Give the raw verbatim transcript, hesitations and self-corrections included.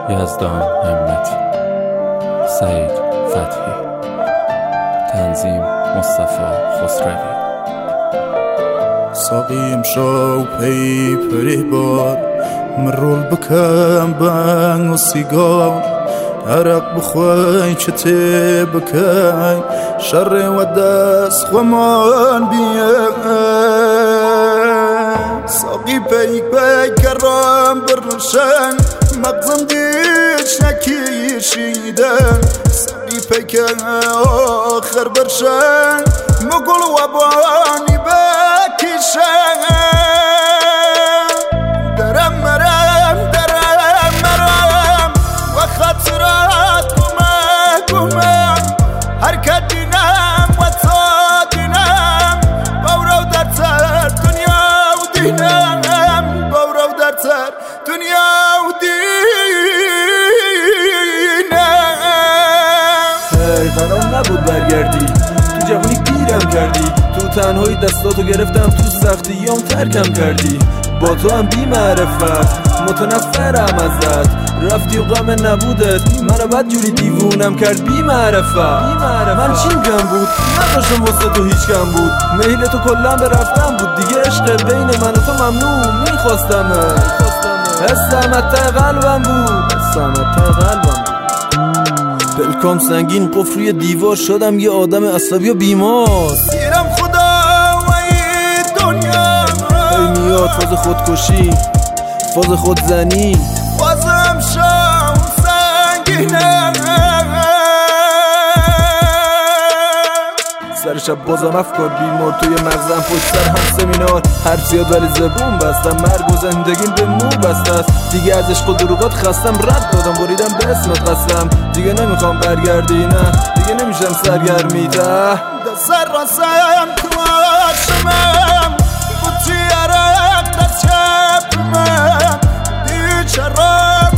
یزدان همتی، سعید فتحی، تنظیم مصطفی خسروی. ساقیم شو پی پری بار مرول بکم بانگ و سیگار عرق بخوای چته بکای شر و دست خمان بیه ساقی پی پی کرم برشن مغزم دیش نکیشیدن ساقی پی که آخر برشن مگل و بانی بکیشن درم مرم درم مرم و خطرات گمه گمه حرکت دینم و تا دینم باورو در تر دنیا و دینم باورو در تر دنیا و دینم. هی قرار نبود برگردی تو جوانی گیرم کردی تو تنهایی دستاتو گرفتم تو سختیام ترکم کردی با تو هم بی معرفت متنفرم ازت رفتی و غم نبودت منو بد جوری دیوونم کرد بی معرفت من چیم کم بود نداشتم واسه تو هیچ کم بود میل تو کلم به رفتم بود دیگه عشق بین من و تو ممنوع میخواستم حسم حتی قلبم بود حسم حتی قلبم بود پلکام سنگین قفل روی دیوار شدم یه آدم عصبی و بیمار سیرم خدا و این دنیا ای میاد فاز خودکشی فاز خودزنی بازم شام سنگینه سر شب بازم افکار بیمار توی مغزم پشت سر هم سمینار حرف زیاد ولی زبون بستم مرگ و زندگیم به مو بسته است دیگه از عشق و دروغات خستم رد دادم بریدم به اسمت قسم دیگه نمیخوام برگردی نه دیگه نمیشم سرگرمی ته دست سر راسم تو آشمم بوتی عرق دست چپ من دیگه چرا